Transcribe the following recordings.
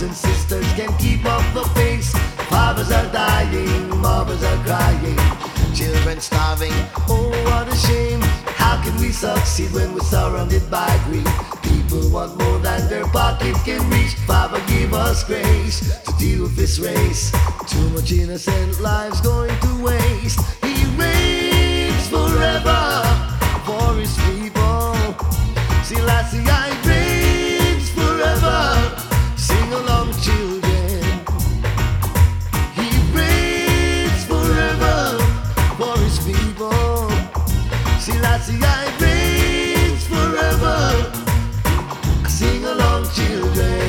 and sisters can't keep up the pace. Fathers are dying, mothers are crying, children starving. Oh, what a shame. How can we succeed when we're surrounded by greed? People want more than their pocket can reach. Father, give us grace to deal with this race. Too much innocent lives going to waste. He reigns forever for his people. Selassie, I reigns forever. Sing along, children. He reigns forever for his people. Selassie, I reigns forever. Sing along, children.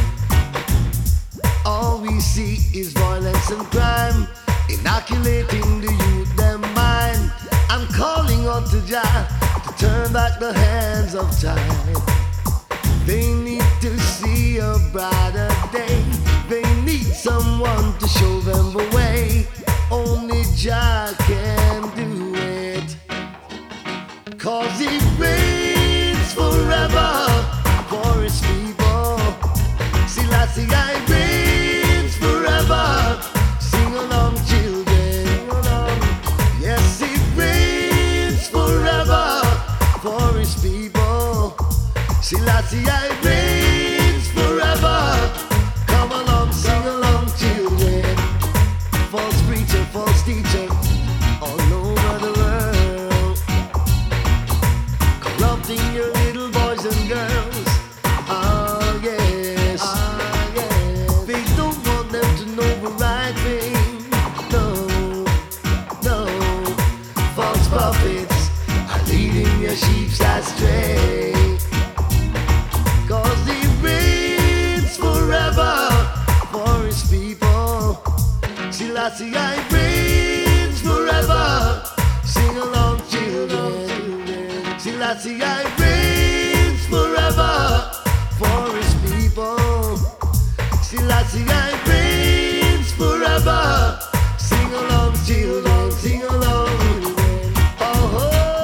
All we see is violence and crime, inoculating the youth, their mind. I'm calling on to Jah to turn back the hands of time. They need to see a brighter day. They need someone to show them the way. Only Jah can do it. 'Cause he reigns forever for his people. Selassie, I reigns forever. Sing along, children. Yes, he reigns forever for his people. Selassie, I reigns forever. Come along, sing along, children. False preacher, false teacher, all over the world, corrupting your little boys and girls. Ah, yes. They don't want them to know the right thing. No, no. False prophets are leading your sheep astray. 'Cause he reigns forever for his people. Selassie, I reigns forever. Sing along, children. Selassie, I reigns forever for his people. Selassie, I reigns forever. Sing along, children. Sing along. Oh,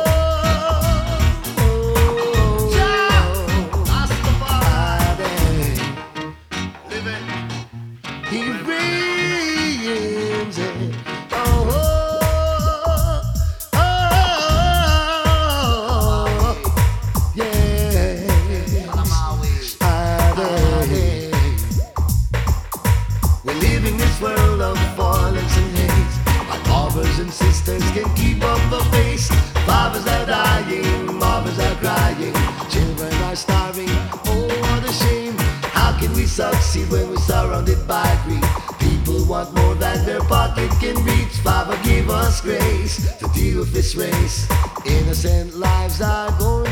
he reigns. We're living this world of violence and hate. My brothers and sisters can't keep up the pace. Fathers are dying, mothers are crying, children are starving. Oh, what a shame. How can we succeed when we're surrounded by greed? People want more than their pocket can reach. Father, give us grace to deal with this race. Innocent lives are going